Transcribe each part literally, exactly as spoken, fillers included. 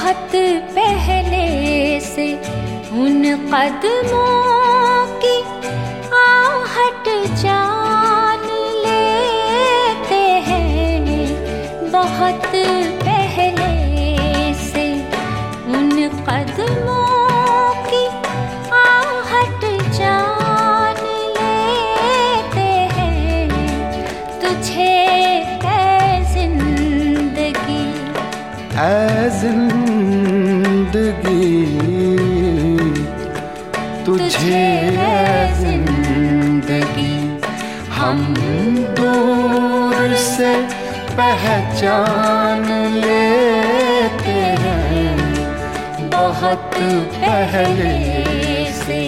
बहुत पहले से उन कदमों की आहट जान लेते हैं। बहुत पहले से उन कदमों की आहट जान लेते हैं। तुझे ऐ जिंदगी ऐ जिंदगी तुझे ऐ जिंदगी हम दूर से पहचान लेते हैं। बहुत पहले से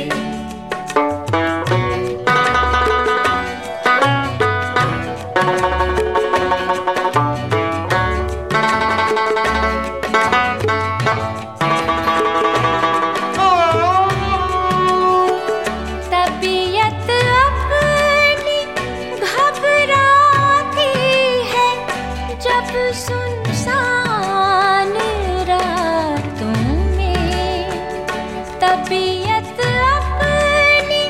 सुनसान रातों में तबीयत अपनी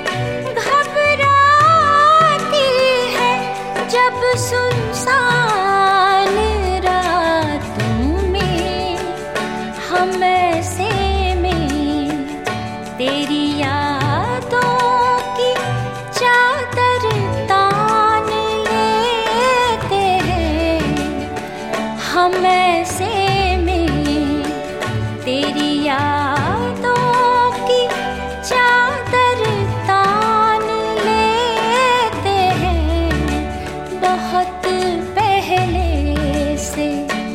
घबराती है। जब सुनसान रातों में हम ऐसे में तेरी यादों की चादर तान लेते हैं। हम ऐसे में तेरी यादों की चादर तान लेते हैं। बहुत पहले से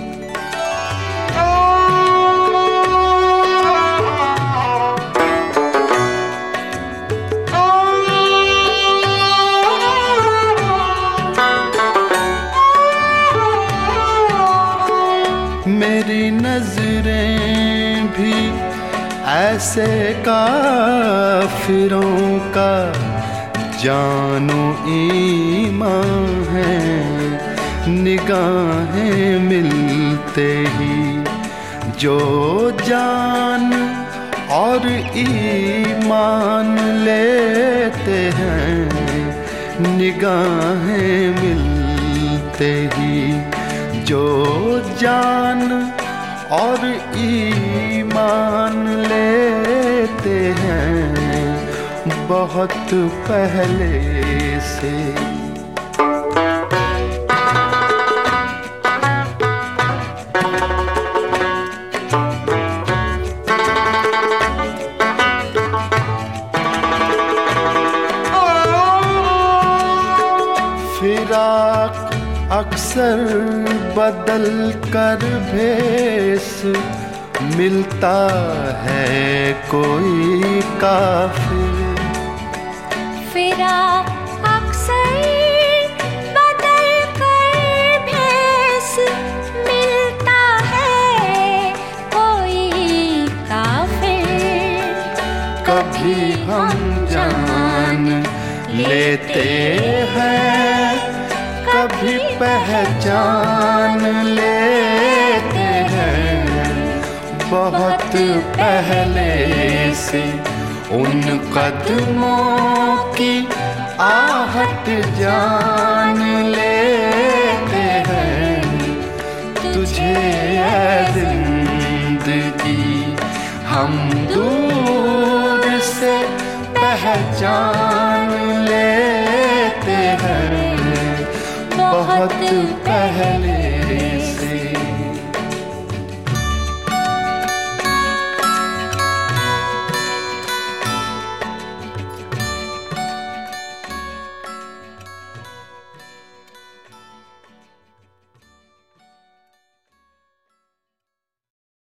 मेरी नजरें भी ऐसे काफिरों का जानो ईमान है। निगाहें मिलते ही जो जान और ईमान लेते हैं। निगाहें मिलते ही जो जान और ईमान लेते हैं। बहुत पहले से फिराक अक्सर बदल कर भेस मिलता है कोई काफिर। फिराक अक्सर बदल कर भेस मिलता है कोई काफिर। कभी हम जान लेते हैं, कभी पहचान लेते हैं। बहुत पहले से उन कदमों की आहट जान लेते हैं। तुझे ऐ जिंदगी हम दूर से पहचान लेते हैं। बहुत पहले